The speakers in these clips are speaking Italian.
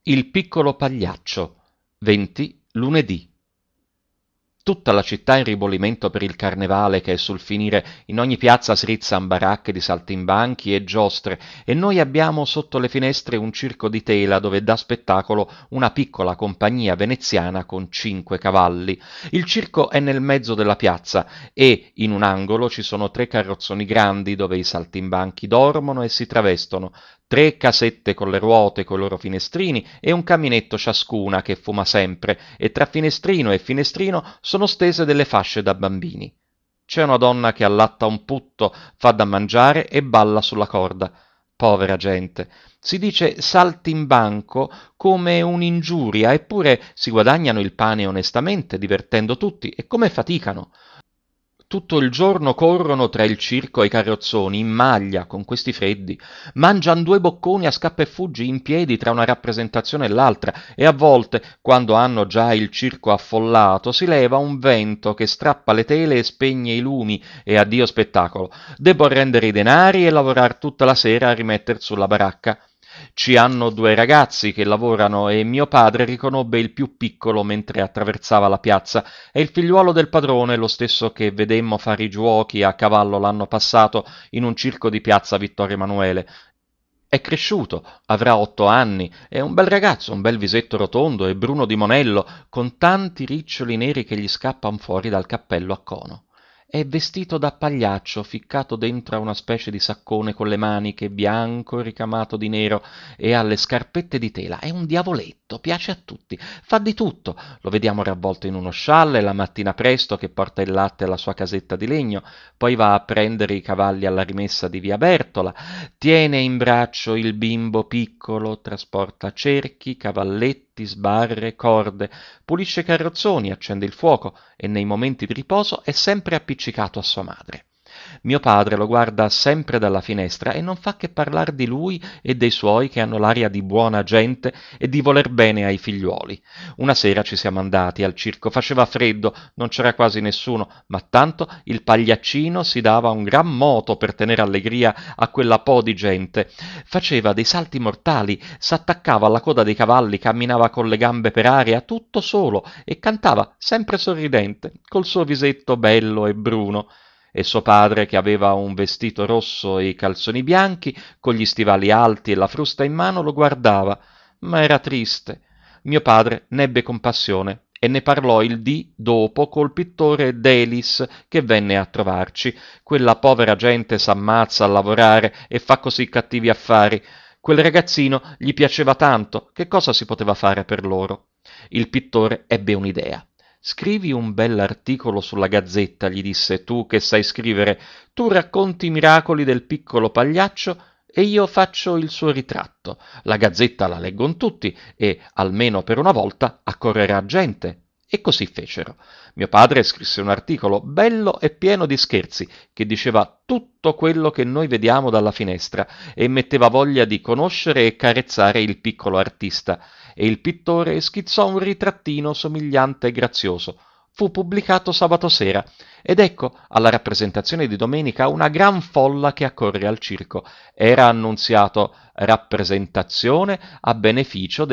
Il piccolo pagliaccio, 20 lunedì. Tutta la città in ribollimento per il carnevale che è sul finire, in ogni piazza srizzan baracche di saltimbanchi e giostre e noi abbiamo sotto le finestre un circo di tela dove dà spettacolo una piccola compagnia veneziana con 5 cavalli. Il circo è nel mezzo della piazza e in un angolo ci sono 3 carrozzoni grandi dove i saltimbanchi dormono e si travestono, 3 casette con le ruote coi loro finestrini e un caminetto ciascuna che fuma sempre, e tra finestrino e finestrino sono stese delle fasce da bambini. C'è una donna che allatta un putto, fa da mangiare e balla sulla corda. Povera gente. Si dice saltimbanco come un'ingiuria, eppure si guadagnano il pane onestamente, divertendo tutti, e come faticano. Tutto il giorno corrono tra il circo e i carrozzoni, in maglia, con questi freddi, mangian 2 bocconi a scappa e fuggi in piedi tra una rappresentazione e l'altra, e a volte, quando hanno già il circo affollato, si leva un vento che strappa le tele e spegne i lumi, e addio spettacolo. Debbo rendere i denari e lavorar tutta la sera a rimetter sulla baracca. Ci hanno 2 ragazzi che lavorano e mio padre riconobbe il più piccolo mentre attraversava la piazza. È il figliuolo del padrone, lo stesso che vedemmo fare i giuochi a cavallo l'anno passato in un circo di piazza Vittorio Emanuele. È cresciuto, avrà 8 anni, è un bel ragazzo, un bel visetto rotondo e bruno di monello, con tanti riccioli neri che gli scappan fuori dal cappello a cono. È vestito da pagliaccio, ficcato dentro a una specie di saccone con le maniche, bianco ricamato di nero, e ha le scarpette di tela. È un diavoletto, piace a tutti, fa di tutto. Lo vediamo ravvolto in uno scialle la mattina presto che porta il latte alla sua casetta di legno, poi va a prendere i cavalli alla rimessa di via Bertola, tiene in braccio il bimbo piccolo, trasporta cerchi, cavalletti, sbarre, corde, pulisce i carrozzoni, accende il fuoco e nei momenti di riposo è sempre appiccicato a sua madre. Mio padre lo guarda sempre dalla finestra e non fa che parlar di lui e dei suoi che hanno l'aria di buona gente e di voler bene ai figliuoli. Una sera ci siamo andati al circo, faceva freddo, non c'era quasi nessuno, ma tanto il pagliaccino si dava un gran moto per tenere allegria a quella po' di gente. Faceva dei salti mortali, s'attaccava alla coda dei cavalli, camminava con le gambe per aria, tutto solo, e cantava sempre sorridente, col suo visetto bello e bruno. E suo padre, che aveva un vestito rosso e i calzoni bianchi, con gli stivali alti e la frusta in mano, lo guardava, ma era triste. Mio padre n'ebbe compassione e ne parlò il dì dopo col pittore Delis che venne a trovarci. Quella povera gente s'ammazza a lavorare e fa così cattivi affari. Quel ragazzino gli piaceva tanto, che cosa si poteva fare per loro? Il pittore ebbe un'idea. Scrivi un bell'articolo sulla Gazzetta, gli disse, tu che sai scrivere, tu racconti i miracoli del piccolo pagliaccio e io faccio il suo ritratto. La Gazzetta la leggon tutti e, almeno per una volta, accorrerà gente. E così fecero. Mio padre scrisse un articolo bello e pieno di scherzi, che diceva tutto quello che noi vediamo dalla finestra e metteva voglia di conoscere e carezzare il piccolo artista, e il pittore schizzò un ritrattino somigliante e grazioso. Fu pubblicato sabato sera, ed ecco alla rappresentazione di domenica una gran folla che accorre al circo. Era annunziato rappresentazione a beneficio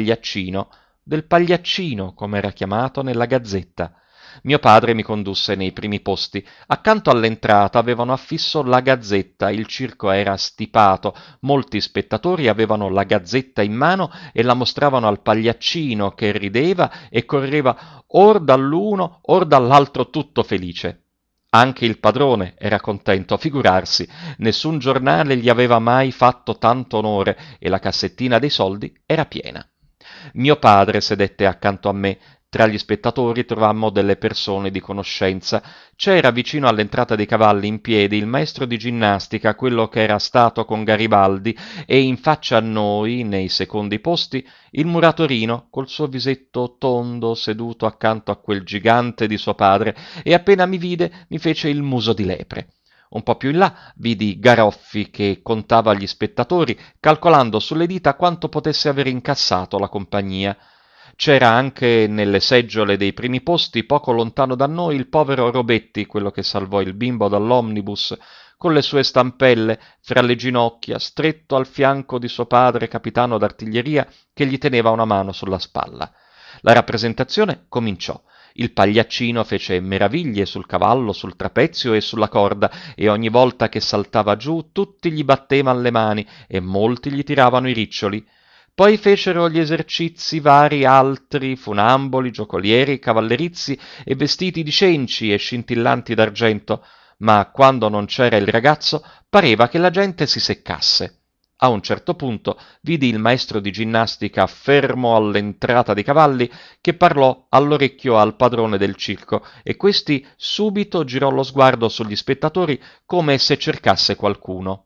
del pagliaccino come era chiamato nella Gazzetta. Mio padre mi condusse nei primi posti. Accanto all'entrata avevano affisso la Gazzetta, il circo era stipato, molti spettatori avevano la Gazzetta in mano e la mostravano al pagliaccino che rideva e correva or dall'uno or dall'altro tutto felice. Anche il padrone era contento, figurarsi, nessun giornale gli aveva mai fatto tanto onore e la cassettina dei soldi era piena. Mio padre sedette accanto a me. Tra gli spettatori trovammo delle persone di conoscenza. C'era vicino all'entrata dei cavalli in piedi il maestro di ginnastica, quello che era stato con Garibaldi, e in faccia a noi, nei secondi posti, il muratorino col suo visetto tondo seduto accanto a quel gigante di suo padre, e appena mi vide mi fece il muso di lepre. Un po' più in là vidi Garoffi che contava gli spettatori, calcolando sulle dita quanto potesse aver incassato la compagnia. C'era anche nelle seggiole dei primi posti, poco lontano da noi, il povero Robetti, quello che salvò il bimbo dall'omnibus. con le sue stampelle fra le ginocchia, stretto al fianco di suo padre capitano d'artiglieria che gli teneva una mano sulla spalla. La rappresentazione cominciò. Il pagliaccino fece meraviglie sul cavallo, sul trapezio e sulla corda, e ogni volta che saltava giù tutti gli battevan le mani e molti gli tiravano i riccioli. Poi fecero gli esercizi vari altri, funamboli, giocolieri, cavallerizi e vestiti di cenci e scintillanti d'argento, ma quando non c'era il ragazzo pareva che la gente si seccasse. A un certo punto vidi il maestro di ginnastica fermo all'entrata dei cavalli che parlò all'orecchio al padrone del circo e questi subito girò lo sguardo sugli spettatori come se cercasse qualcuno.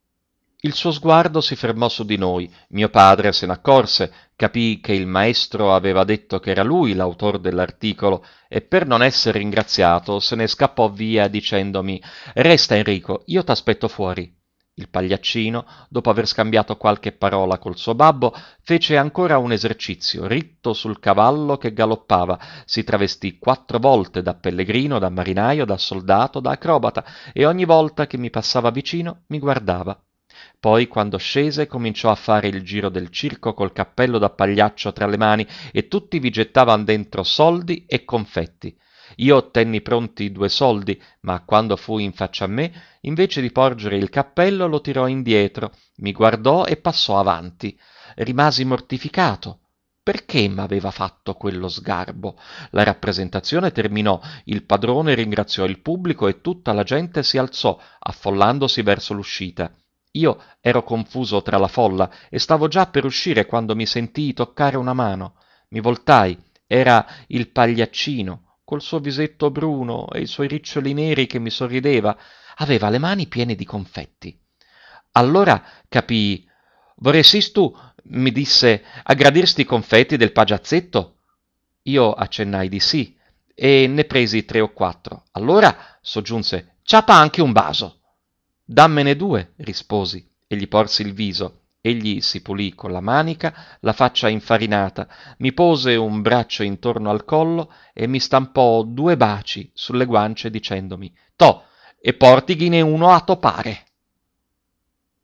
Il suo sguardo si fermò su di noi, mio padre se n'accorse, capì che il maestro aveva detto che era lui l'autor dell'articolo e per non essere ringraziato se ne scappò via dicendomi «Resta Enrico, io t'aspetto fuori». Il pagliaccino, dopo aver scambiato qualche parola col suo babbo, fece ancora un esercizio, ritto sul cavallo che galoppava, si travestì 4 volte da pellegrino, da marinaio, da soldato, da acrobata, e ogni volta che mi passava vicino mi guardava. Poi, quando scese, cominciò a fare il giro del circo col cappello da pagliaccio tra le mani e tutti vi gettavan dentro soldi e confetti. Io tenni pronti 2 soldi, ma quando fu in faccia a me, invece di porgere il cappello lo tirò indietro, mi guardò e passò avanti. Rimasi mortificato. Perché m'aveva fatto quello sgarbo? La rappresentazione terminò, il padrone ringraziò il pubblico e tutta la gente si alzò, affollandosi verso l'uscita. Io ero confuso tra la folla e stavo già per uscire quando mi sentii toccare una mano. Mi voltai, era il pagliaccino, col suo visetto bruno e i suoi riccioli neri che mi sorrideva, aveva le mani piene di confetti. Allora capii. «Vorresti tu», mi disse, «a gradirsti i confetti del pagiazzetto?» Io accennai di sì, e ne presi 3 o 4. Allora, soggiunse, «ciapa anche un vaso». «Dammene 2», risposi, e gli porsi il viso. Egli si pulì con la manica, la faccia infarinata, mi pose un braccio intorno al collo e mi stampò 2 baci sulle guance dicendomi «Toh, e portighine uno a topare».